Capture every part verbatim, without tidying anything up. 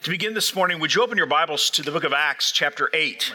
To begin this morning, would you open your Bibles to the book of Acts, chapter eight?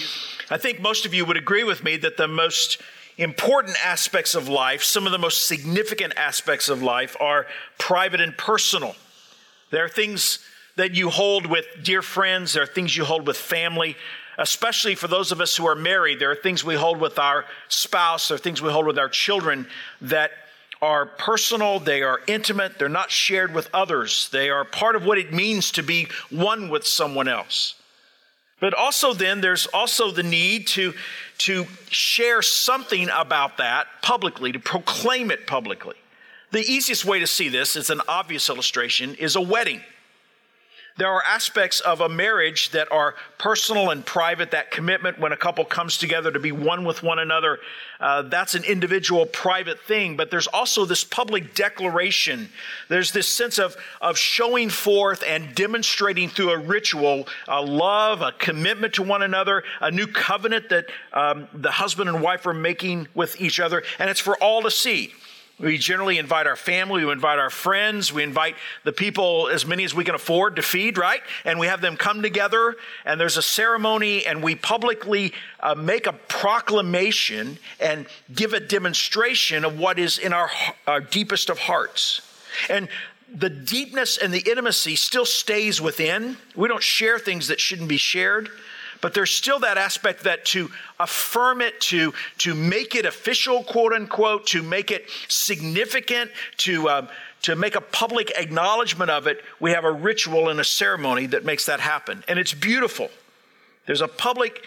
I think most of you would agree with me that the most important aspects of life, some of the most significant aspects of life, are private and personal. There are things that you hold with dear friends. There are things you hold with family, especially for those of us who are married. There are things we hold with our spouse. There are things we hold with our children that are personal, they are intimate, they're not shared with others. They are part of what it means to be one with someone else. But also then, there's also the need to, to share something about that publicly, to proclaim it publicly. The easiest way to see this, it's an obvious illustration, is a wedding. There are aspects of a marriage that are personal and private, that commitment when a couple comes together to be one with one another. Uh, that's an individual private thing, but there's also this public declaration. There's this sense of, of showing forth and demonstrating through a ritual a love, a commitment to one another, a new covenant that um, the husband and wife are making with each other, and it's for all to see. We generally invite our family, we invite our friends, we invite the people, as many as we can afford to feed, right? And we have them come together, and there's a ceremony, and we publicly uh, make a proclamation and give a demonstration of what is in our, our deepest of hearts. And the deepness and the intimacy still stays within. We don't share things that shouldn't be shared. But there's still that aspect that to affirm it, to, to make it official, quote unquote, to make it significant, to, uh, to make a public acknowledgement of it, we have a ritual and a ceremony that makes that happen. And it's beautiful. There's a public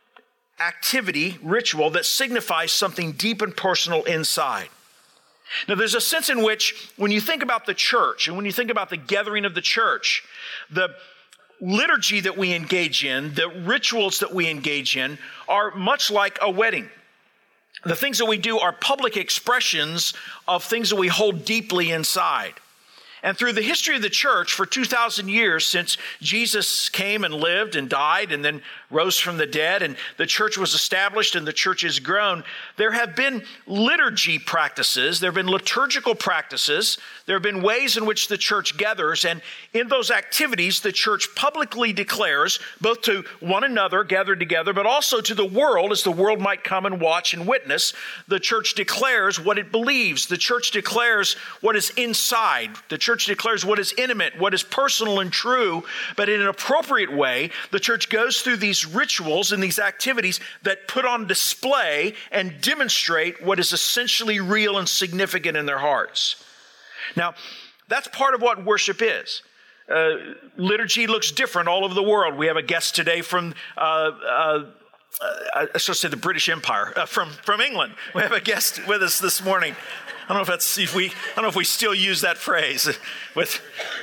activity, ritual, that signifies something deep and personal inside. Now, there's a sense in which when you think about the church and when you think about the gathering of the church, the liturgy that we engage in, the rituals that we engage in, are much like a wedding. The things that we do are public expressions of things that we hold deeply inside. And through the history of the church for two thousand years, since Jesus came and lived and died and then rose from the dead, and the church was established and the church has grown, there have been liturgy practices, there have been liturgical practices, there have been ways in which the church gathers, and in those activities, the church publicly declares, both to one another gathered together, but also to the world, as the world might come and watch and witness, the church declares what it believes. The church declares what is inside. The church declares what is intimate, what is personal and true, but in an appropriate way, the church goes through these rituals and these activities that put on display and demonstrate what is essentially real and significant in their hearts. Now, that's part of what worship is. Uh, liturgy looks different all over the world. We have a guest today from uh, uh, I should say the British Empire, uh, from, from England. We have a guest with us this morning. I don't know if that's if we I don't know if we still use that phrase with,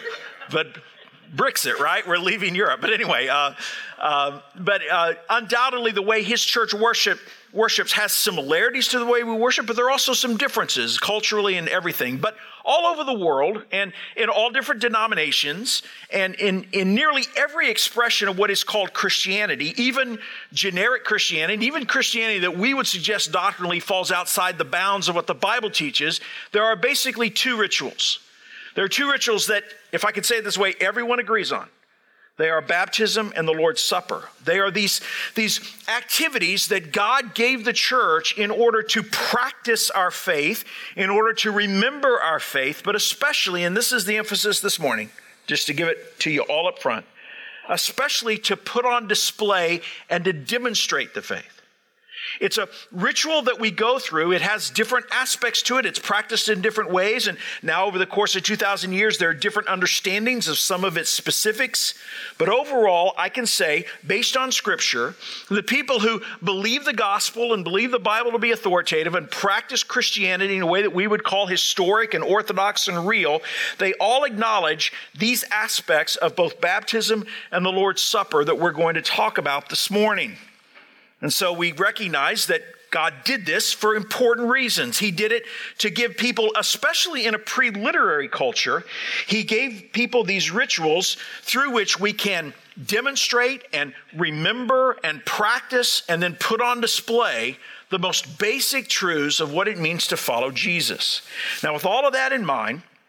but Brexit, right? We're leaving Europe. But anyway, uh, uh, but uh, undoubtedly the way his church worship worships has similarities to the way we worship, but there are also some differences culturally and everything. But all over the world and in all different denominations and in, in nearly every expression of what is called Christianity, even generic Christianity, even Christianity that we would suggest doctrinally falls outside the bounds of what the Bible teaches, there are basically two rituals. There are two rituals that, if I could say it this way, everyone agrees on. They are baptism and the Lord's Supper. They are these, these activities that God gave the church in order to practice our faith, in order to remember our faith, but especially, and this is the emphasis this morning, just to give it to you all up front, especially to put on display and to demonstrate the faith. It's a ritual that we go through. It has different aspects to it. It's practiced in different ways. And now over the course of two thousand years, there are different understandings of some of its specifics. But overall, I can say, based on Scripture, the people who believe the gospel and believe the Bible to be authoritative and practice Christianity in a way that we would call historic and orthodox and real, they all acknowledge these aspects of both baptism and the Lord's Supper that we're going to talk about this morning. And so we recognize that God did this for important reasons. He did it to give people, especially in a pre-literary culture, He gave people these rituals through which we can demonstrate and remember and practice and then put on display the most basic truths of what it means to follow Jesus. Now, with all of that in mind,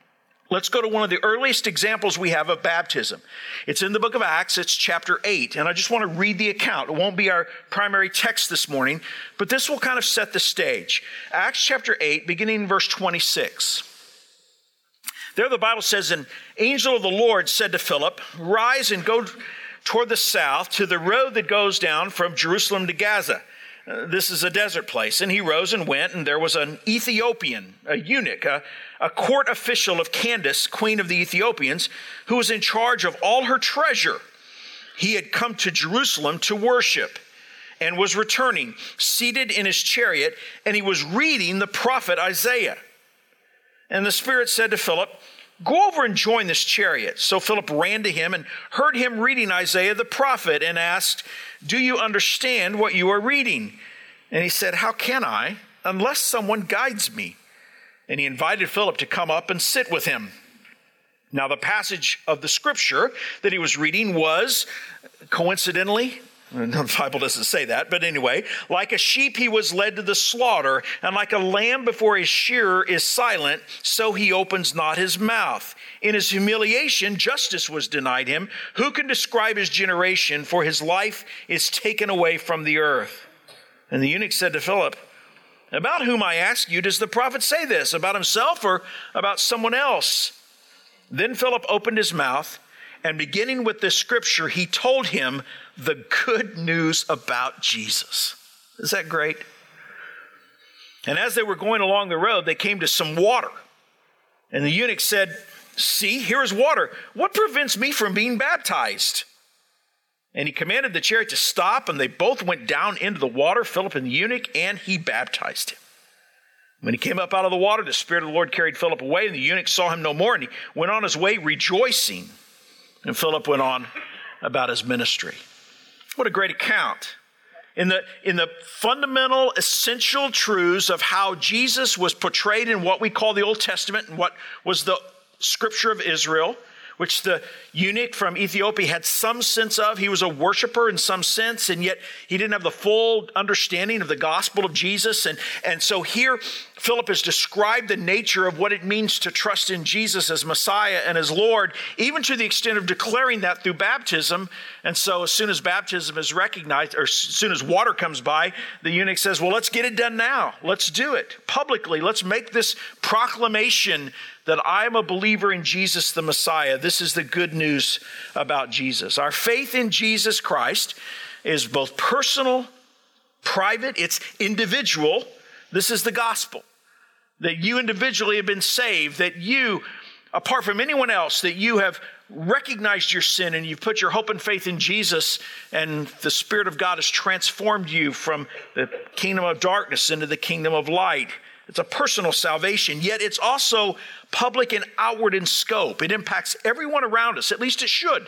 Let's go to one of the earliest examples we have of baptism. It's in the book of Acts, it's chapter eight, and I just want to read the account. It won't be our primary text this morning, but this will kind of set the stage. Acts chapter eight, beginning in verse twenty-six. There the Bible says, an angel of the Lord said to Philip, rise and go toward the south to the road that goes down from Jerusalem to Gaza. Uh, this is a desert place. And he rose and went, and there was an Ethiopian, a eunuch, a, a court official of Candace, queen of the Ethiopians, who was in charge of all her treasure. He had come to Jerusalem to worship and was returning, seated in his chariot, and he was reading the prophet Isaiah. And the Spirit said to Philip, go over and join this chariot. So Philip ran to him and heard him reading Isaiah the prophet and asked, do you understand what you are reading? And he said, how can I, unless someone guides me? And he invited Philip to come up and sit with him. Now the passage of the scripture that he was reading was, coincidentally, the Bible doesn't say that, but anyway, like a sheep he was led to the slaughter, and like a lamb before his shearer is silent, so he opens not his mouth. In his humiliation, justice was denied him. Who can describe his generation? For his life is taken away from the earth. And the eunuch said to Philip, about whom, I ask you, does the prophet say this? About himself or about someone else? Then Philip opened his mouth, and beginning with this scripture, he told him the good news about Jesus. Is that great? And as they were going along the road, they came to some water. And the eunuch said, see, here is water. What prevents me from being baptized? And he commanded the chariot to stop, and they both went down into the water, Philip and the eunuch, and he baptized him. When he came up out of the water, the Spirit of the Lord carried Philip away, and the eunuch saw him no more, and he went on his way rejoicing. And Philip went on about his ministry. What a great account. In the, in the fundamental, essential truths of how Jesus was portrayed in what we call the Old Testament and what was the scripture of Israel, which the eunuch from Ethiopia had some sense of. He was a worshiper in some sense, and yet he didn't have the full understanding of the gospel of Jesus. And, and so here, Philip has described the nature of what it means to trust in Jesus as Messiah and as Lord, even to the extent of declaring that through baptism. And so as soon as baptism is recognized, or as soon as water comes by, the eunuch says, well, let's get it done now. Let's do it publicly. Let's make this proclamation that I am a believer in Jesus the Messiah. This is the good news about Jesus. Our faith in Jesus Christ is both personal, private, it's individual. This is the gospel. That you individually have been saved, that you, apart from anyone else, that you have recognized your sin and you've put your hope and faith in Jesus, and the Spirit of God has transformed you from the kingdom of darkness into the kingdom of light. It's a personal salvation, yet it's also public and outward in scope. It impacts everyone around us, at least it should.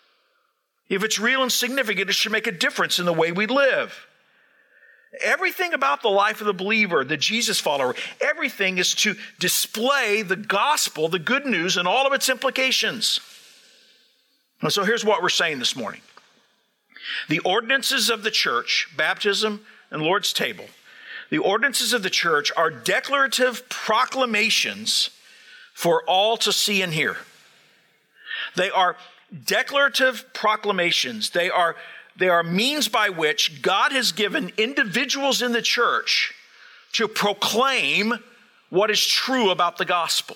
If it's real and significant, it should make a difference in the way we live. Everything about the life of the believer, the Jesus follower, everything is to display the gospel, the good news, and all of its implications. And so here's what we're saying this morning. The ordinances of the church, baptism and Lord's table, the ordinances of the church are declarative proclamations for all to see and hear. They are declarative proclamations. They are, they are means by which God has given individuals in the church to proclaim what is true about the gospel.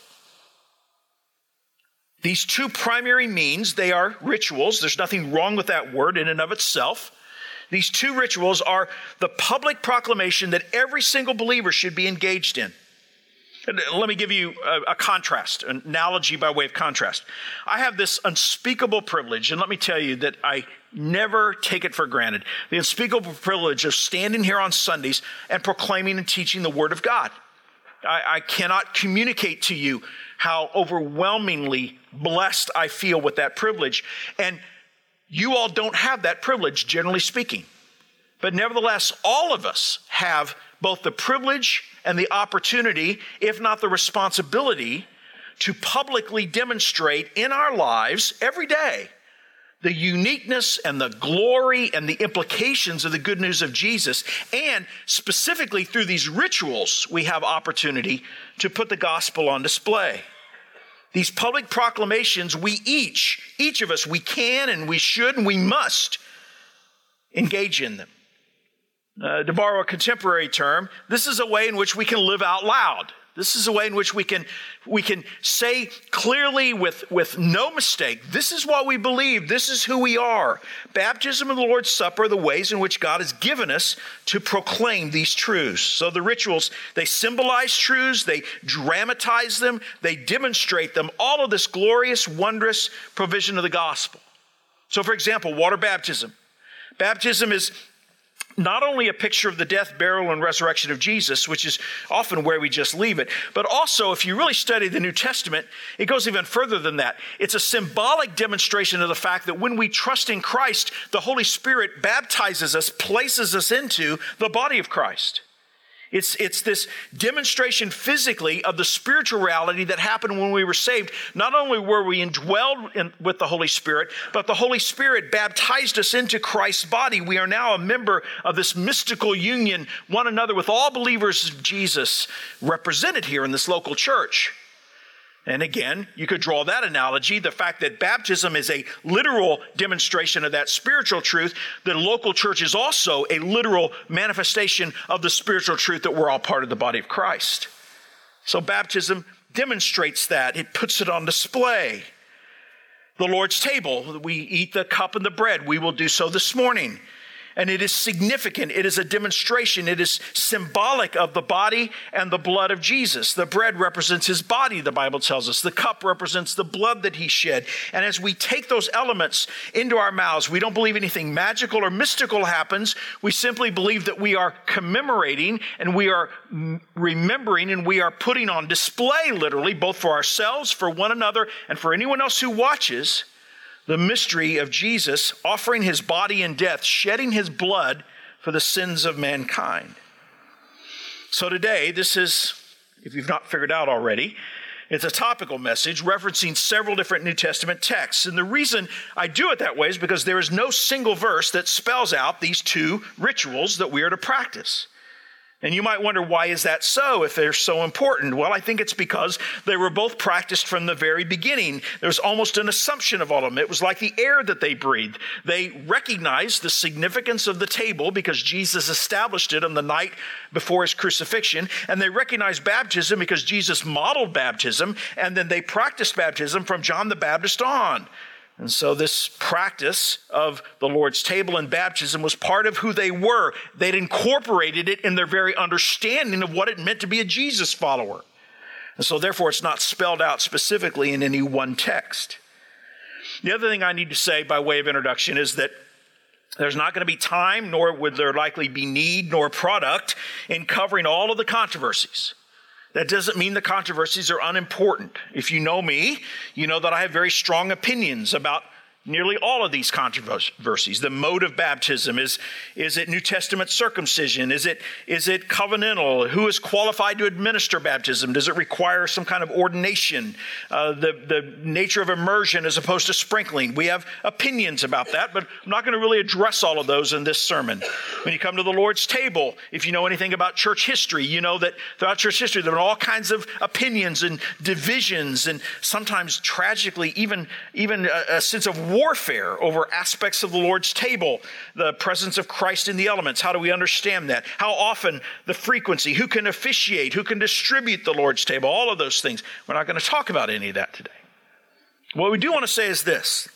These two primary means, they are rituals. There's nothing wrong with that word in and of itself. These two rituals are the public proclamation that every single believer should be engaged in. Let me give you a, a contrast, an analogy by way of contrast. I have this unspeakable privilege, and let me tell you that I never take it for granted. The unspeakable privilege of standing here on Sundays and proclaiming and teaching the Word of God. I, I cannot communicate to you how overwhelmingly blessed I feel with that privilege. And you all don't have that privilege, generally speaking. But nevertheless, all of us have both the privilege and the opportunity, if not the responsibility, to publicly demonstrate in our lives every day the uniqueness and the glory and the implications of the good news of Jesus. And specifically through these rituals, we have opportunity to put the gospel on display. These public proclamations, we each, each of us, we can and we should and we must engage in them. Uh, to borrow a contemporary term, this is a way in which we can live out loud. This is a way in which we can we can say clearly with, with no mistake, this is what we believe, this is who we are. Baptism and the Lord's Supper are the ways in which God has given us to proclaim these truths. So the rituals, they symbolize truths, they dramatize them, they demonstrate them, all of this glorious, wondrous provision of the gospel. So for example, water baptism. Baptism is not only a picture of the death, burial, and resurrection of Jesus, which is often where we just leave it, but also if you really study the New Testament, it goes even further than that. It's a symbolic demonstration of the fact that when we trust in Christ, the Holy Spirit baptizes us, places us into the body of Christ. It's, it's this demonstration physically of the spiritual reality that happened when we were saved. Not only were we indwelled in, with the Holy Spirit, but the Holy Spirit baptized us into Christ's body. We are now a member of this mystical union, one another with all believers of Jesus represented here in this local church. And again, you could draw that analogy, the fact that baptism is a literal demonstration of that spiritual truth. The local church is also a literal manifestation of the spiritual truth that we're all part of the body of Christ. So baptism demonstrates that. It puts it on display. The Lord's table, we eat the cup and the bread. We will do so this morning. And it is significant. It is a demonstration. It is symbolic of the body and the blood of Jesus. The bread represents his body, the Bible tells us. The cup represents the blood that he shed. And as we take those elements into our mouths, we don't believe anything magical or mystical happens. We simply believe that we are commemorating and we are remembering and we are putting on display, literally, both for ourselves, for one another, and for anyone else who watches, the mystery of Jesus offering his body in death, shedding his blood for the sins of mankind. So today, this is, if you've not figured out already, it's a topical message referencing several different New Testament texts. And the reason I do it that way is because there is no single verse that spells out these two rituals that we are to practice. And you might wonder, why is that so if they're so important? Well, I think it's because they were both practiced from the very beginning. There was almost an assumption of all of them. It was like the air that they breathed. They recognized the significance of the table because Jesus established it on the night before his crucifixion. And they recognized baptism because Jesus modeled baptism. And then they practiced baptism from John the Baptist on. And so this practice of the Lord's table and baptism was part of who they were. They'd incorporated it in their very understanding of what it meant to be a Jesus follower. And so therefore it's not spelled out specifically in any one text. The other thing I need to say by way of introduction is that there's not going to be time, nor would there likely be need, nor product in covering all of the controversies. That doesn't mean the controversies are unimportant. If you know me, you know that I have very strong opinions about nearly all of these controversies. The mode of baptism, is, is it New Testament circumcision? Is it, is it covenantal? Who is qualified to administer baptism? Does it require some kind of ordination? Uh, the, the nature of immersion as opposed to sprinkling. We have opinions about that, but I'm not going to really address all of those in this sermon. When you come to the Lord's table, if you know anything about church history, you know that throughout church history there are all kinds of opinions and divisions and sometimes tragically even, even a, a sense of warfare over aspects of the Lord's table, the presence of Christ in the elements. How do we understand that? How often, the frequency, who can officiate, who can distribute the Lord's table, all of those things. We're not going to talk about any of that today. What we do want to say is this.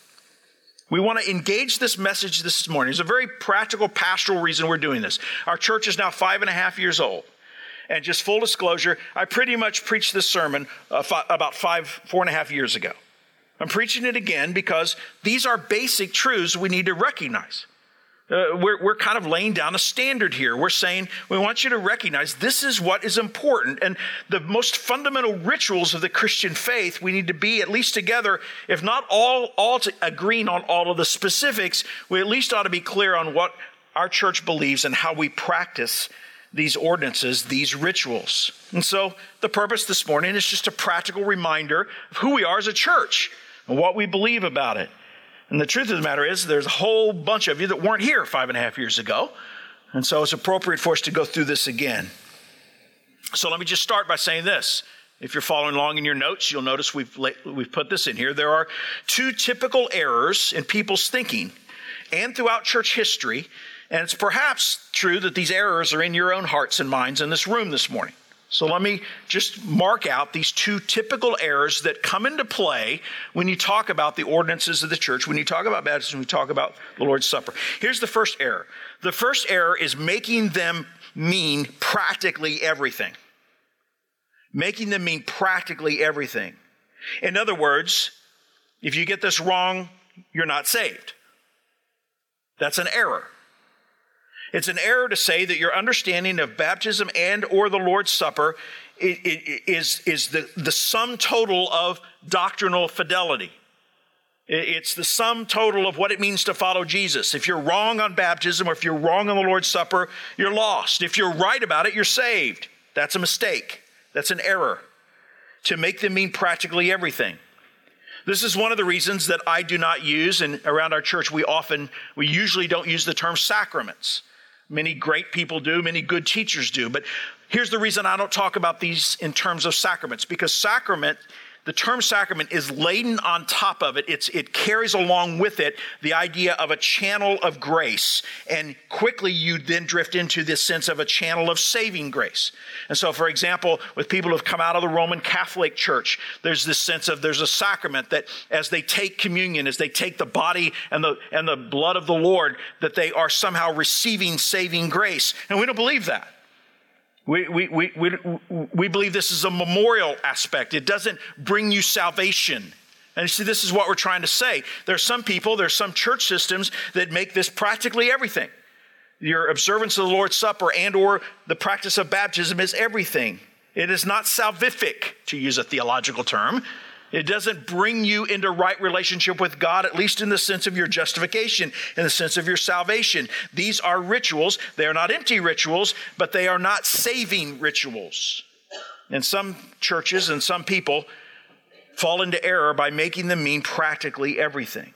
We want to engage this message this morning. There's a very practical pastoral reason we're doing this. Our church is now five and a half years old. And just full disclosure, I pretty much preached this sermon uh, f- about five, four and a half years ago. I'm preaching it again because these are basic truths we need to recognize. Uh, we're, we're kind of laying down a standard here. We're saying we want you to recognize this is what is important. And the most fundamental rituals of the Christian faith, we need to be at least together, if not all, all to agreeing on all of the specifics, we at least ought to be clear on what our church believes and how we practice these ordinances, these rituals. And so the purpose this morning is just a practical reminder of who we are as a church and what we believe about it. And the truth of the matter is there's a whole bunch of you that weren't here five and a half years ago. And so it's appropriate for us to go through this again. So let me just start by saying this. If you're following along in your notes, you'll notice we've, we've put this in here. There are two typical errors in people's thinking and throughout church history, and it's perhaps true that these errors are in your own hearts and minds in this room this morning. So let me just mark out these two typical errors that come into play when you talk about the ordinances of the church, when you talk about baptism, when you talk about the Lord's Supper. Here's the first error. The first error is making them mean practically everything. Making them mean practically everything. In other words, if you get this wrong, you're not saved. That's an error. It's an error to say that your understanding of baptism and or the Lord's Supper is, is the, the sum total of doctrinal fidelity. It's the sum total of what it means to follow Jesus. If you're wrong on baptism or if you're wrong on the Lord's Supper, you're lost. If you're right about it, you're saved. That's a mistake. That's an error. To make them mean practically everything. This is one of the reasons that I do not use, and around our church we often, we usually don't use the term sacraments. Many great people do, many good teachers do. But here's the reason I don't talk about these in terms of sacraments. Because sacrament, the term sacrament is laden on top of it. It's, it carries along with it the idea of a channel of grace. And quickly you then drift into this sense of a channel of saving grace. And so, for example, with people who have come out of the Roman Catholic Church, there's this sense of there's a sacrament that as they take communion, as they take the body and the, and the blood of the Lord, that they are somehow receiving saving grace. And we don't believe that. We, we, we, we, we believe this is a memorial aspect. It doesn't bring you salvation. And you see, this is what we're trying to say. There are some people, there are some church systems that make this practically everything. Your observance of the Lord's Supper and or the practice of baptism is everything. It is not salvific, to use a theological term. It doesn't bring you into right relationship with God, at least in the sense of your justification, in the sense of your salvation. These are rituals. They are not empty rituals, but they are not saving rituals. And some churches and some people fall into error by making them mean practically everything.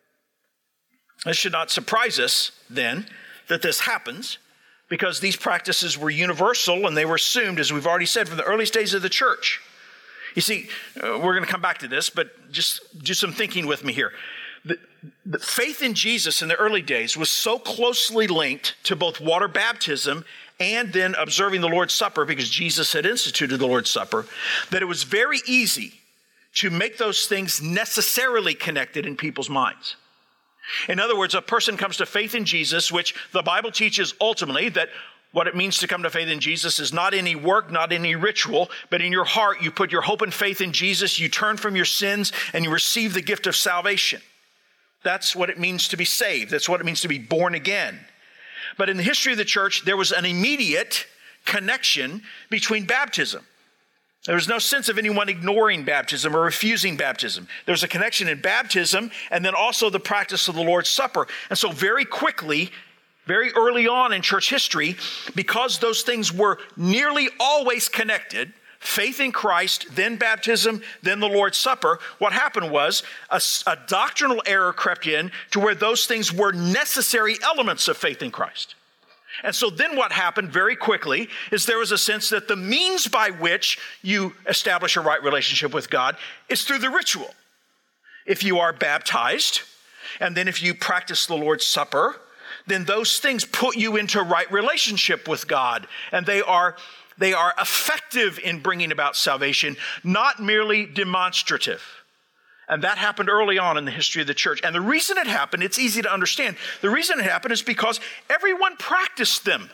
This should not surprise us, then, that this happens, because these practices were universal and they were assumed, as we've already said, from the earliest days of the church. You see, uh, we're going to come back to this, but just do some thinking with me here. The, the faith in Jesus in the early days was so closely linked to both water baptism and then observing the Lord's Supper, because Jesus had instituted the Lord's Supper, that it was very easy to make those things necessarily connected in people's minds. In other words, a person comes to faith in Jesus, which the Bible teaches ultimately that what it means to come to faith in Jesus is not any work, not any ritual, but in your heart you put your hope and faith in Jesus, you turn from your sins, and you receive the gift of salvation. That's what it means to be saved. That's what it means to be born again. But in the history of the church, there was an immediate connection between baptism. There was no sense of anyone ignoring baptism or refusing baptism. There was a connection in baptism and then also the practice of the Lord's Supper. And so very quickly, very early on in church history, because those things were nearly always connected, faith in Christ, then baptism, then the Lord's Supper, what happened was a, a doctrinal error crept in to where those things were necessary elements of faith in Christ. And so then what happened very quickly is there was a sense that the means by which you establish a right relationship with God is through the ritual. If you are baptized, and then if you practice the Lord's Supper, then those things put you into right relationship with God. And they are, they are effective in bringing about salvation, not merely demonstrative. And that happened early on in the history of the church. And the reason it happened, it's easy to understand. The reason it happened is because everyone practiced them.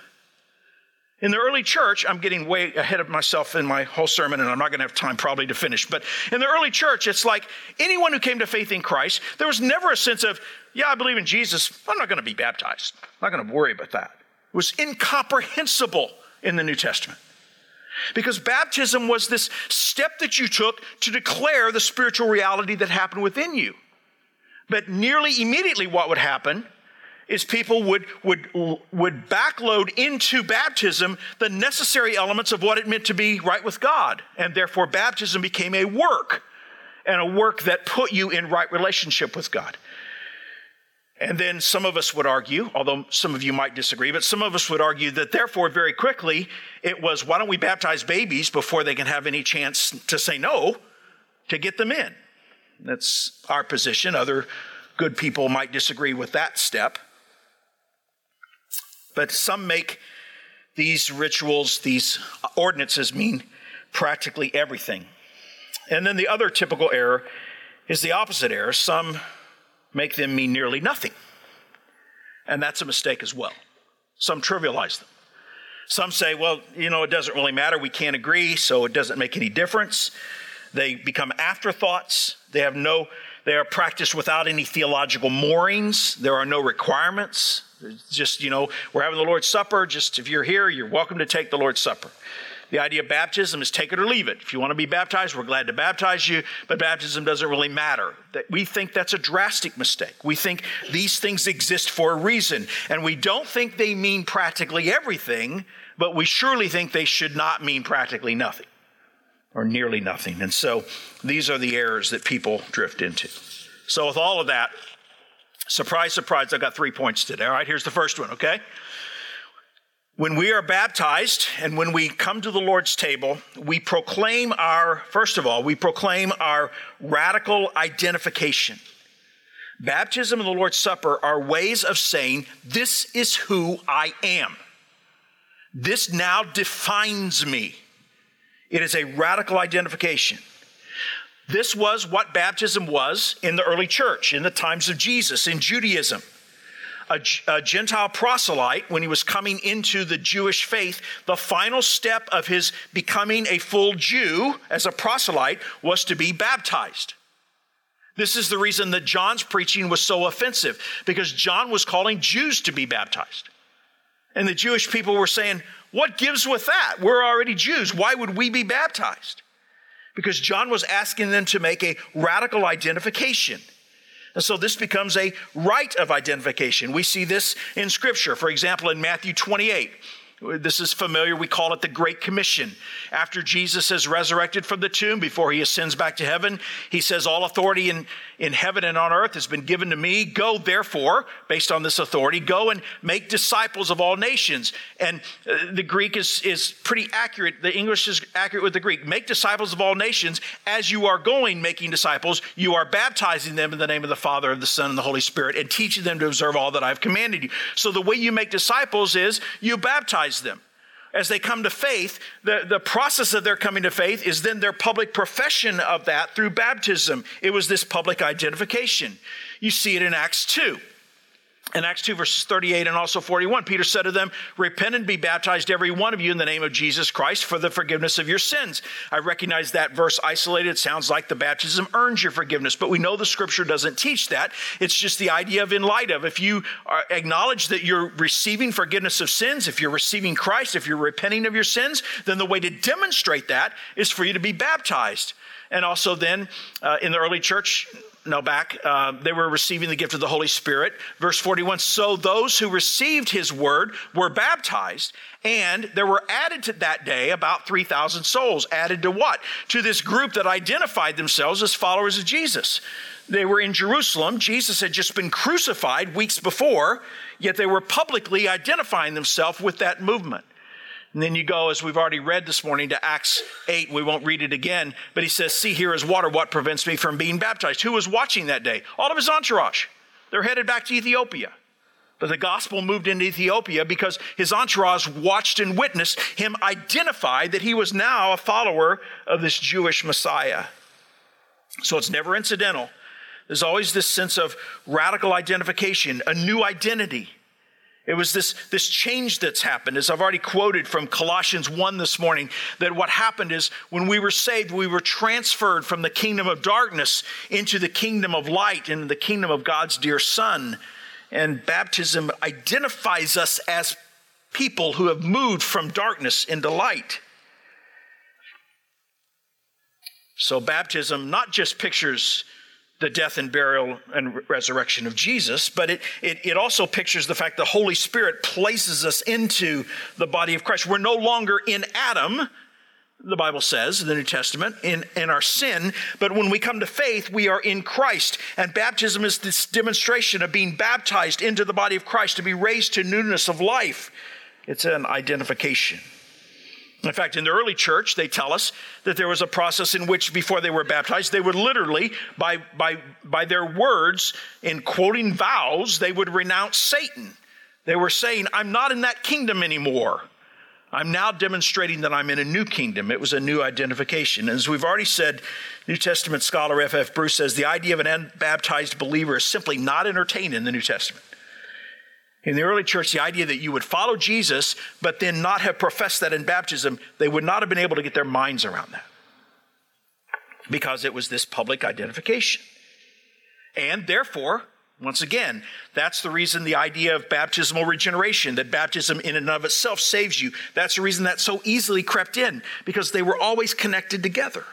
In the early church, I'm getting way ahead of myself in my whole sermon, and I'm not going to have time probably to finish. But in the early church, it's like anyone who came to faith in Christ, there was never a sense of, yeah, I believe in Jesus, I'm not going to be baptized. I'm not going to worry about that. It was incomprehensible in the New Testament. Because baptism was this step that you took to declare the spiritual reality that happened within you. But nearly immediately what would happen is people would, would, would backload into baptism the necessary elements of what it meant to be right with God. And therefore baptism became a work, and a work that put you in right relationship with God. And then some of us would argue, although some of you might disagree, but some of us would argue that therefore very quickly it was, why don't we baptize babies before they can have any chance to say no to get them in? That's our position. Other good people might disagree with that step. But some make these rituals, these ordinances mean practically everything. And then the other typical error is the opposite error. Some make them mean nearly nothing. And that's a mistake as well. Some trivialize them. Some say, well, you know, it doesn't really matter. We can't agree, so it doesn't make any difference. They become afterthoughts. They have no, they are practiced without any theological moorings. There are no requirements. It's just, you know, we're having the Lord's Supper. Just if you're here, you're welcome to take the Lord's Supper. The idea of baptism is take it or leave it. If you want to be baptized, we're glad to baptize you, but baptism doesn't really matter. That we think that's a drastic mistake. We think these things exist for a reason, and we don't think they mean practically everything, but we surely think they should not mean practically nothing or nearly nothing. And so these are the errors that people drift into. So with all of that, surprise, surprise, I've got three points today. All right, here's the first one, okay? When we are baptized and when we come to the Lord's table, we proclaim our, first of all, we proclaim our radical identification. Baptism and the Lord's Supper are ways of saying, this is who I am. This now defines me. It is a radical identification. This was what baptism was in the early church, in the times of Jesus, in Judaism. A, a Gentile proselyte, when he was coming into the Jewish faith, the final step of his becoming a full Jew as a proselyte was to be baptized. This is the reason that John's preaching was so offensive, because John was calling Jews to be baptized. And the Jewish people were saying, what gives with that? We're already Jews. Why would we be baptized? Because John was asking them to make a radical identification. And so this becomes a rite of identification. We see this in Scripture. For example, in Matthew twenty-eight, this is familiar. We call it the Great Commission. After Jesus is resurrected from the tomb, before he ascends back to heaven, he says, all authority in, in heaven and on earth has been given to me. Go, therefore, based on this authority, go and make disciples of all nations. And uh, the Greek is, is pretty accurate. The English is accurate with the Greek. Make disciples of all nations. As you are going making disciples, you are baptizing them in the name of the Father, of the Son, and the Holy Spirit, and teaching them to observe all that I've commanded you. So the way you make disciples is you baptize them. As they come to faith, the, the process of their coming to faith is then their public profession of that through baptism. It was this public identification. You see it in Acts two. In Acts two, verses thirty-eight and also forty-one, Peter said to them, repent and be baptized, every one of you, in the name of Jesus Christ for the forgiveness of your sins. I recognize that verse isolated. It sounds like the baptism earns your forgiveness, but we know the Scripture doesn't teach that. It's just the idea of in light of. If you are, acknowledge that you're receiving forgiveness of sins, if you're receiving Christ, if you're repenting of your sins, then the way to demonstrate that is for you to be baptized. And also then, uh, in the early church, No, back, uh, they were receiving the gift of the Holy Spirit. Verse forty-one, so those who received his word were baptized, and there were added to that day about three thousand souls. Added to what? To this group that identified themselves as followers of Jesus. They were in Jerusalem. Jesus had just been crucified weeks before, yet they were publicly identifying themselves with that movement. And then you go, as we've already read this morning, to Acts eight. We won't read it again. But he says, see, here is water. What prevents me from being baptized? Who was watching that day? All of his entourage. They're headed back to Ethiopia. But the gospel moved into Ethiopia because his entourage watched and witnessed him identify that he was now a follower of this Jewish Messiah. So it's never incidental. There's always this sense of radical identification, a new identity. It was this, this change that's happened. As I've already quoted from Colossians one this morning, that what happened is when we were saved, we were transferred from the kingdom of darkness into the kingdom of light, into the kingdom of God's dear Son. And baptism identifies us as people who have moved from darkness into light. So baptism not just pictures the death and burial and resurrection of Jesus, but it, it, it also pictures the fact the Holy Spirit places us into the body of Christ. We're no longer in Adam. the Bible says in the New Testament, in, in our sin. But when we come to faith, we are in Christ. And baptism is this demonstration of being baptized into the body of Christ, to be raised to newness of life. It's an identification. In fact, in the early church, they tell us that there was a process in which before they were baptized, they would literally, by, by, by their words, in quoting vows, they would renounce Satan. They were saying, I'm not in that kingdom anymore. I'm now demonstrating that I'm in a new kingdom. It was a new identification. And as we've already said, New Testament scholar F F Bruce says the idea of an unbaptized believer is simply not entertained in the New Testament. In the early church, the idea that you would follow Jesus, but then not have professed that in baptism, they would not have been able to get their minds around that, because it was this public identification. And therefore, once again, that's the reason the idea of baptismal regeneration, that baptism in and of itself saves you. That's the reason that so easily crept in, because they were always connected together.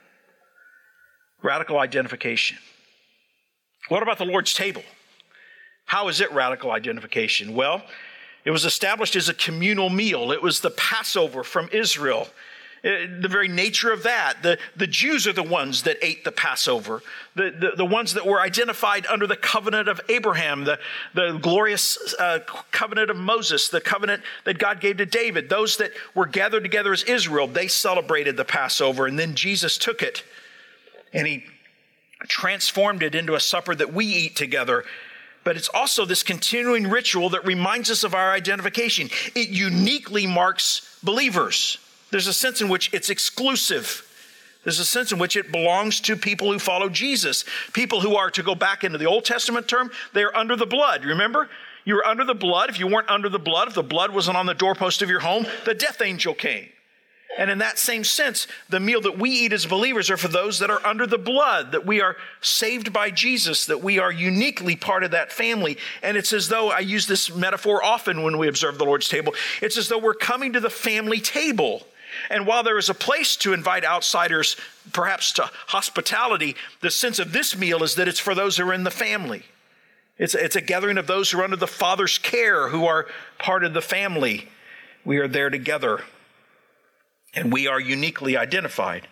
Radical identification. What about the Lord's table? How is it radical identification? Well, it was established as a communal meal. It was the Passover from Israel. It, the very nature of that, the, the Jews are the ones that ate the Passover, the, the, the ones that were identified under the covenant of Abraham, the, the glorious uh, covenant of Moses, the covenant that God gave to David. Those that were gathered together as Israel, they celebrated the Passover. And then Jesus took it and he transformed it into a supper that we eat together. But it's also this continuing ritual that reminds us of our identification. It uniquely marks believers. There's a sense in which it's exclusive. There's a sense in which it belongs to people who follow Jesus. People who are, to go back into the Old Testament term, they're under the blood. Remember? You were under the blood. If you weren't under the blood, if the blood wasn't on the doorpost of your home, the death angel came. And in that same sense, the meal that we eat as believers are for those that are under the blood, that we are saved by Jesus, that we are uniquely part of that family. And it's as though, I use this metaphor often when we observe the Lord's table, it's as though we're coming to the family table. And while there is a place to invite outsiders, perhaps to hospitality, the sense of this meal is that it's for those who are in the family. It's, it's a gathering of those who are under the Father's care, who are part of the family. We are there together, and we are uniquely identified.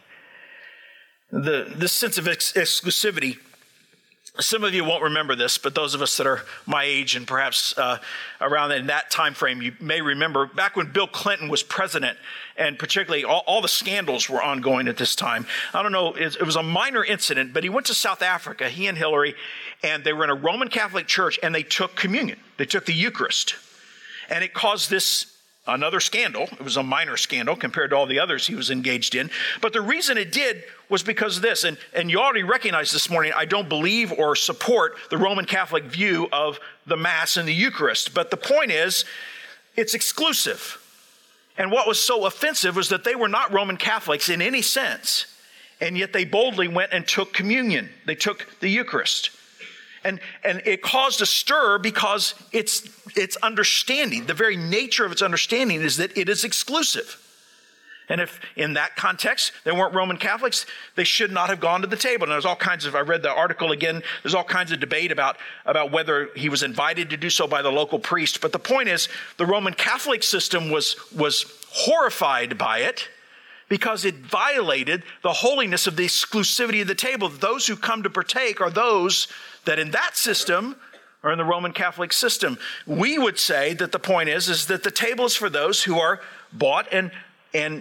The, this sense of ex- exclusivity, some of you won't remember this, but those of us that are my age and perhaps uh, around in that time frame, you may remember back when Bill Clinton was president, and particularly all, all the scandals were ongoing at this time. I don't know, it, it was a minor incident, but he went to South Africa, he and Hillary, and they were in a Roman Catholic church, and they took communion. They took the Eucharist. And it caused this another scandal. It was a minor scandal compared to all the others he was engaged in. But the reason it did was because of this. And, and you already recognize this morning, I don't believe or support the Roman Catholic view of the Mass and the Eucharist. But the point is, it's exclusive. And what was so offensive was that they were not Roman Catholics in any sense. And yet they boldly went and took communion. They took the Eucharist. And, and it caused a stir because its, its understanding, the very nature of its understanding is that it is exclusive. And if in that context they weren't Roman Catholics, they should not have gone to the table. And there's all kinds of, I read the article again, there's all kinds of debate about, about whether he was invited to do so by the local priest. But the point is, the Roman Catholic system was, was horrified by it, because it violated the holiness of the exclusivity of the table. Those who come to partake are those that in that system are in the Roman Catholic system. We would say that the point is, is that the table is for those who are bought and, and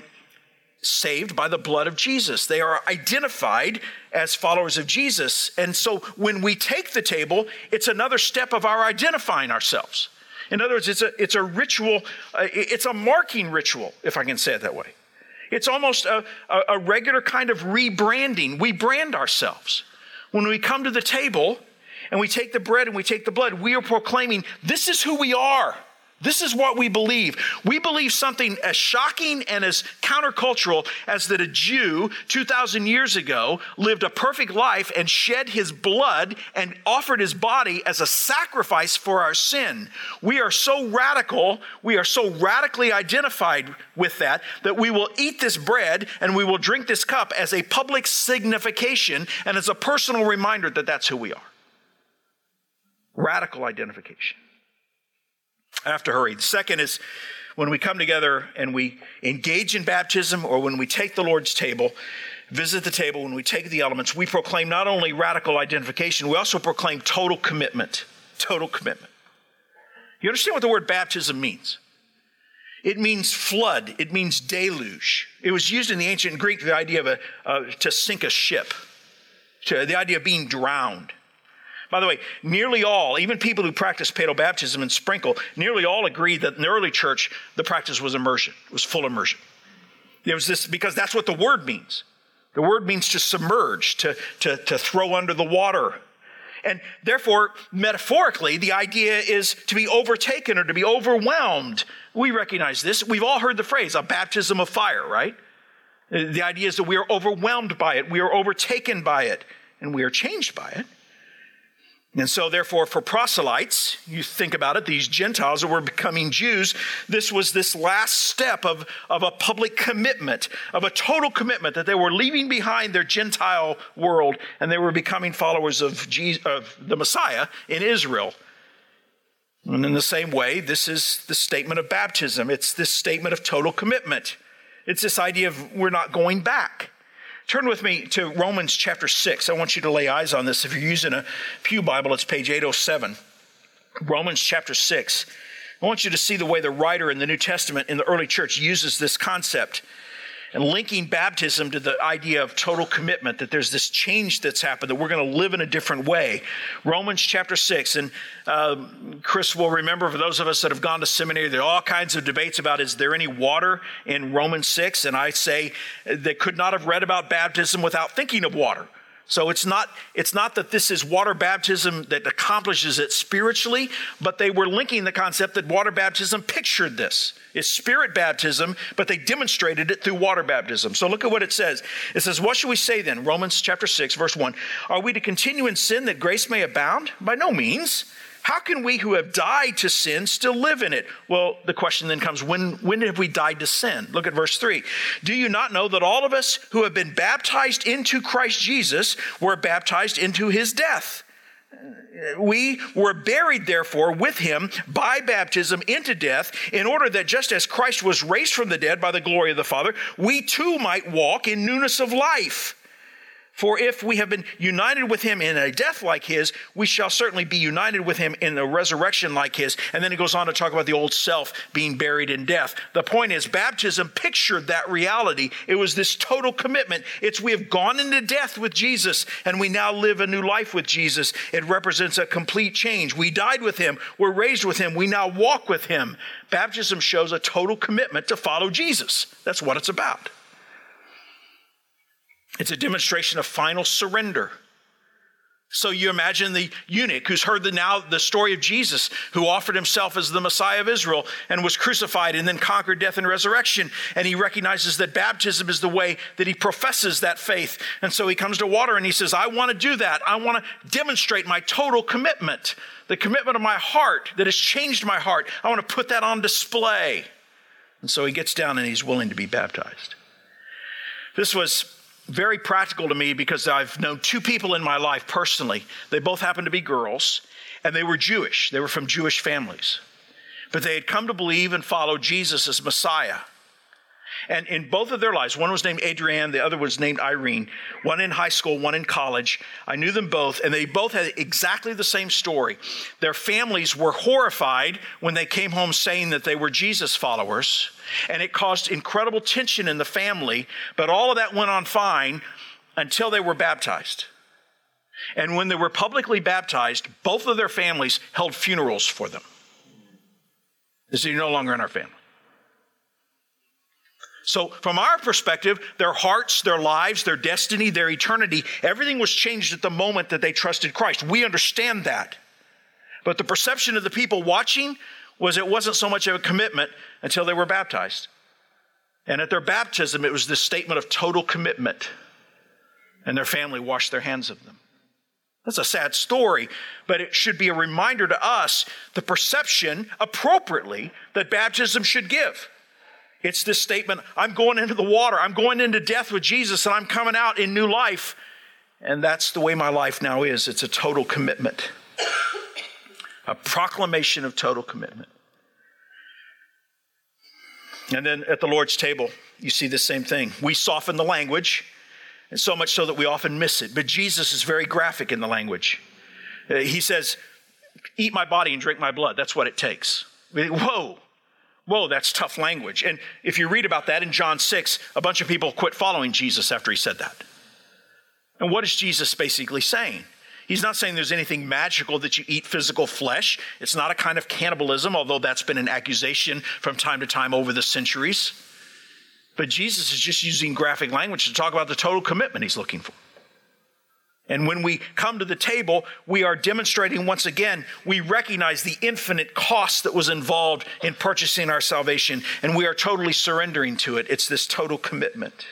saved by the blood of Jesus. They are identified as followers of Jesus. And so when we take the table, it's another step of our identifying ourselves. In other words, it's a, it's a ritual, uh, it's a marking ritual, if I can say it that way. It's almost a, a, a regular kind of rebranding. We brand ourselves. When we come to the table and we take the bread and we take the blood, we are proclaiming, this is who we are. This is what we believe. We believe something as shocking and as countercultural as that a Jew two thousand years ago lived a perfect life and shed his blood and offered his body as a sacrifice for our sin. We are so radical, we are so radically identified with that, that we will eat this bread and we will drink this cup as a public signification and as a personal reminder that that's who we are. Radical identification. I have to hurry. The second is when we come together and we engage in baptism, or when we take the Lord's table, visit the table, when we take the elements, we proclaim not only radical identification, we also proclaim total commitment. Total commitment. You understand what the word baptism means? It means flood. It means deluge. It was used in the ancient Greek, the idea of a, uh, to sink a ship, to the idea of being drowned. By the way, nearly all, even people who practice paedo baptism and sprinkle, nearly all agree that in the early church, the practice was immersion. It was full immersion. There was this, because that's what the word means. The word means to submerge, to, to, to throw under the water. And therefore, metaphorically, the idea is to be overtaken or to be overwhelmed. We recognize this. We've all heard the phrase, a baptism of fire, right? The idea is that we are overwhelmed by it. We are overtaken by it. And we are changed by it. And so, therefore, for proselytes, you think about it, these Gentiles that were becoming Jews, this was this last step of, of a public commitment, of a total commitment that they were leaving behind their Gentile world and they were becoming followers of, Jesus, of the Messiah in Israel. And in the same way, this is the statement of baptism. It's this statement of total commitment. It's this idea of we're not going back. Turn with me to Romans chapter six. I want you to lay eyes on this. If you're using a Pew Bible, it's page eight oh seven. Romans chapter six. I want you to see the way the writer in the New Testament in the early church uses this concept and linking baptism to the idea of total commitment, that there's this change that's happened, that we're going to live in a different way. Romans chapter six, and uh, Chris will remember, for those of us that have gone to seminary, there are all kinds of debates about, is there any water in Romans six? And I say they could not have read about baptism without thinking of water. So it's not, it's not that this is water baptism that accomplishes it spiritually, but they were linking the concept that water baptism pictured this. It's spirit baptism, but they demonstrated it through water baptism. So look at what it says. It says, what should we say then? Romans chapter six, verse one. Are we to continue in sin that grace may abound? By no means. How can we who have died to sin still live in it? Well, the question then comes, when, when have we died to sin? Look at verse three. Do you not know that all of us who have been baptized into Christ Jesus were baptized into his death? We were buried, therefore, with him by baptism into death, in order that just as Christ was raised from the dead by the glory of the Father, we too might walk in newness of life. For if we have been united with him in a death like his, we shall certainly be united with him in a resurrection like his. And then he goes on to talk about the old self being buried in death. The point is, baptism pictured that reality. It was this total commitment. It's we have gone into death with Jesus, and we now live a new life with Jesus. It represents a complete change. We died with him. We're raised with him. We now walk with him. Baptism shows a total commitment to follow Jesus. That's what it's about. It's a demonstration of final surrender. So you imagine the eunuch who's heard the now the story of Jesus, who offered himself as the Messiah of Israel and was crucified and then conquered death and resurrection. And he recognizes that baptism is the way that he professes that faith. And so he comes to water and he says, I want to do that. I want to demonstrate my total commitment, the commitment of my heart that has changed my heart. I want to put that on display. And so he gets down and he's willing to be baptized. This was very practical to me because I've known two people in my life personally. They both happened to be girls, and they were Jewish. They were from Jewish families. But they had come to believe and follow Jesus as Messiah. And in both of their lives, one was named Adrienne, the other was named Irene, one in high school, one in college. I knew them both, and they both had exactly the same story. Their families were horrified when they came home saying that they were Jesus followers, and it caused incredible tension in the family, but all of that went on fine until they were baptized. And when they were publicly baptized, both of their families held funerals for them. They said, you're no longer in our family. So from our perspective, their hearts, their lives, their destiny, their eternity, everything was changed at the moment that they trusted Christ. We understand that. But the perception of the people watching was it wasn't so much of a commitment until they were baptized. And at their baptism, it was this statement of total commitment. And their family washed their hands of them. That's a sad story, but it should be a reminder to us the perception appropriately that baptism should give. It's this statement, I'm going into the water, I'm going into death with Jesus, and I'm coming out in new life. And that's the way my life now is. It's a total commitment. A proclamation of total commitment. And then at the Lord's table, you see the same thing. We soften the language, and so much so that we often miss it. But Jesus is very graphic in the language. Uh, he says, eat my body and drink my blood. That's what it takes. We think, whoa, whoa, that's tough language. And if you read about that in John six, a bunch of people quit following Jesus after he said that. And what is Jesus basically saying? He's not saying there's anything magical that you eat physical flesh. It's not a kind of cannibalism, although that's been an accusation from time to time over the centuries. But Jesus is just using graphic language to talk about the total commitment he's looking for. And when we come to the table, we are demonstrating once again, we recognize the infinite cost that was involved in purchasing our salvation, and we are totally surrendering to it. It's this total commitment.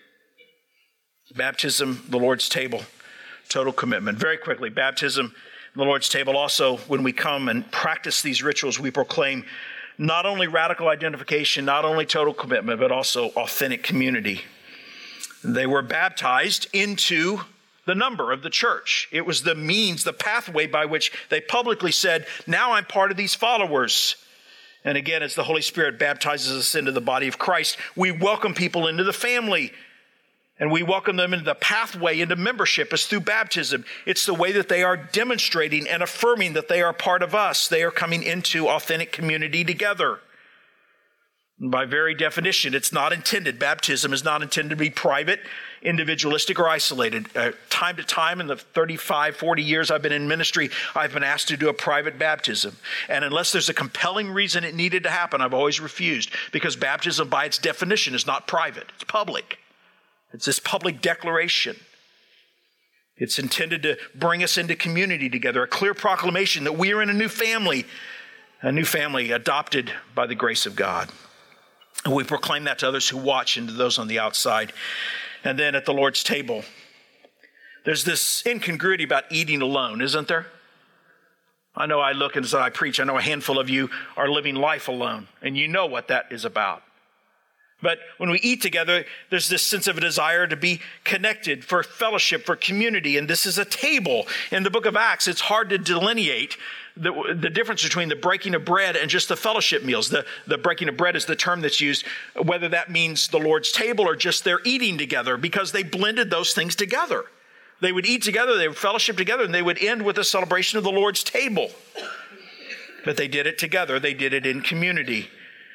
Baptism, the Lord's table, total commitment. Very quickly, baptism, the Lord's table. Also, when we come and practice these rituals, we proclaim not only radical identification, not only total commitment, but also authentic community. They were baptized into the number of the church. It was the means, the pathway by which they publicly said, now I'm part of these followers. And again, as the Holy Spirit baptizes us into the body of Christ, we welcome people into the family. And we welcome them into the pathway into membership is through baptism. It's the way that they are demonstrating and affirming that they are part of us. They are coming into authentic community together. And by very definition, it's not intended, baptism is not intended to be private, individualistic, or isolated. Uh, time to time in the thirty-five, forty years I've been in ministry, I've been asked to do a private baptism. And unless there's a compelling reason it needed to happen, I've always refused, because baptism by its definition is not private, it's public. It's this public declaration. It's intended to bring us into community together, a clear proclamation that we are in a new family, a new family adopted by the grace of God. And we proclaim that to others who watch and to those on the outside. And then at the Lord's table, there's this incongruity about eating alone, isn't there? I know I look and as I preach, I know a handful of you are living life alone, and you know what that is about. But when we eat together, there's this sense of a desire to be connected, for fellowship, for community. And this is a table. In the book of Acts, it's hard to delineate the, the difference between the breaking of bread and just the fellowship meals. The, the breaking of bread is the term that's used, whether that means the Lord's table or just their eating together, because they blended those things together. They would eat together, they would fellowship together, and they would end with a celebration of the Lord's table. But they did it together. They did it in community.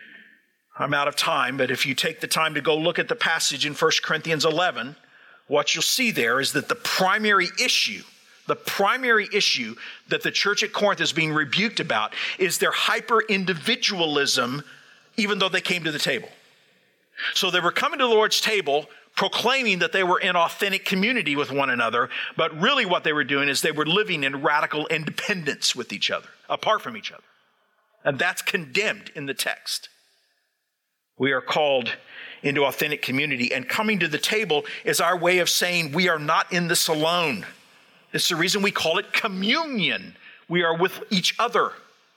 I'm out of time, but if you take the time to go look at the passage in First Corinthians eleven, what you'll see there is that the primary issue, the primary issue that the church at Corinth is being rebuked about is their hyper-individualism, even though they came to the table. So they were coming to the Lord's table proclaiming that they were in authentic community with one another, but really what they were doing is they were living in radical independence with each other, apart from each other. And that's condemned in the text. We are called into authentic community, and coming to the table is our way of saying we are not in this alone. It's the reason we call it communion. We are with each other.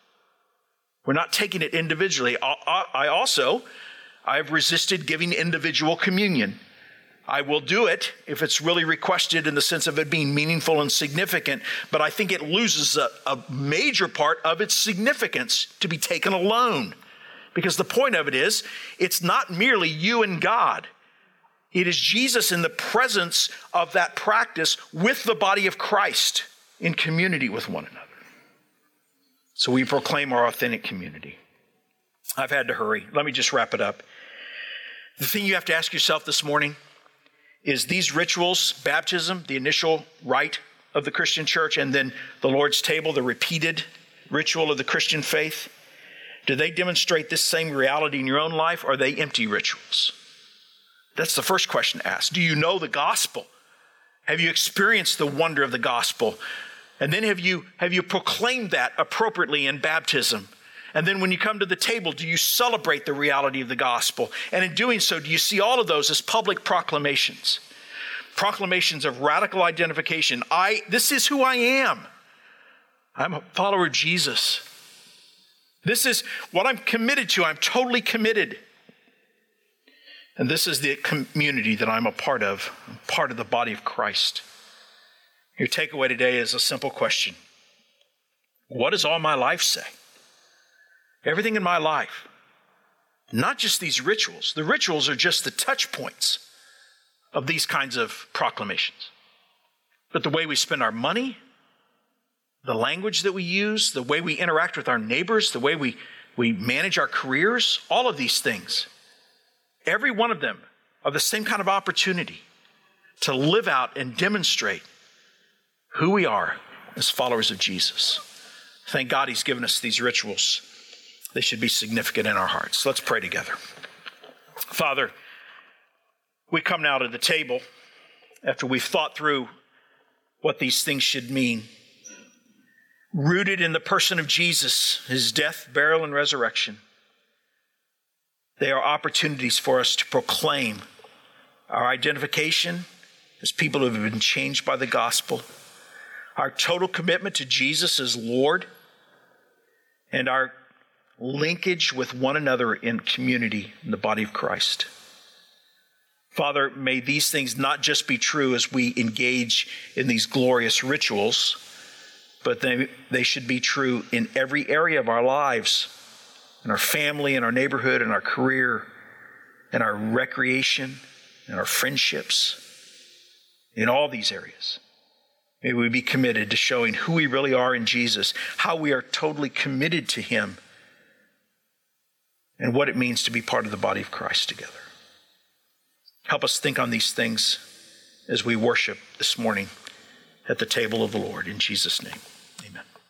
We're not taking it individually. I also, I've resisted giving individual communion. I will do it if it's really requested in the sense of it being meaningful and significant, but I think it loses a, a major part of its significance to be taken alone. Because the point of it is, it's not merely you and God. It is Jesus in the presence of that practice with the body of Christ in community with one another. So we proclaim our authentic community. I've had to hurry. Let me just wrap it up. The thing you have to ask yourself this morning is these rituals, baptism, the initial rite of the Christian church, and then the Lord's table, the repeated ritual of the Christian faith, do they demonstrate this same reality in your own life, or are they empty rituals? That's the first question to ask. Do you know the gospel? Have you experienced the wonder of the gospel? And then have you, have you proclaimed that appropriately in baptism? And then when you come to the table, do you celebrate the reality of the gospel? And in doing so, do you see all of those as public proclamations? Proclamations of radical identification. I, this is who I am. I'm a follower of Jesus. This is what I'm committed to. I'm totally committed. And this is the community that I'm a part of. I'm part of the body of Christ. Your takeaway today is a simple question. What does all my life say? Everything in my life. Not just these rituals. The rituals are just the touch points of these kinds of proclamations. But the way we spend our money, the language that we use, the way we interact with our neighbors, the way we, we manage our careers, all of these things, every one of them are the same kind of opportunity to live out and demonstrate who we are as followers of Jesus. Thank God he's given us these rituals. They should be significant in our hearts. Let's pray together. Father, we come now to the table after we've thought through what these things should mean. Rooted in the person of Jesus, his death, burial, and resurrection, they are opportunities for us to proclaim our identification as people who have been changed by the gospel, our total commitment to Jesus as Lord, and our linkage with one another in community in the body of Christ. Father, may these things not just be true as we engage in these glorious rituals, but they, they should be true in every area of our lives, in our family, in our neighborhood, in our career, in our recreation, in our friendships, in all these areas. May we be committed to showing who we really are in Jesus, how we are totally committed to him, and what it means to be part of the body of Christ together. Help us think on these things as we worship this morning at the table of the Lord. In Jesus' name, amen.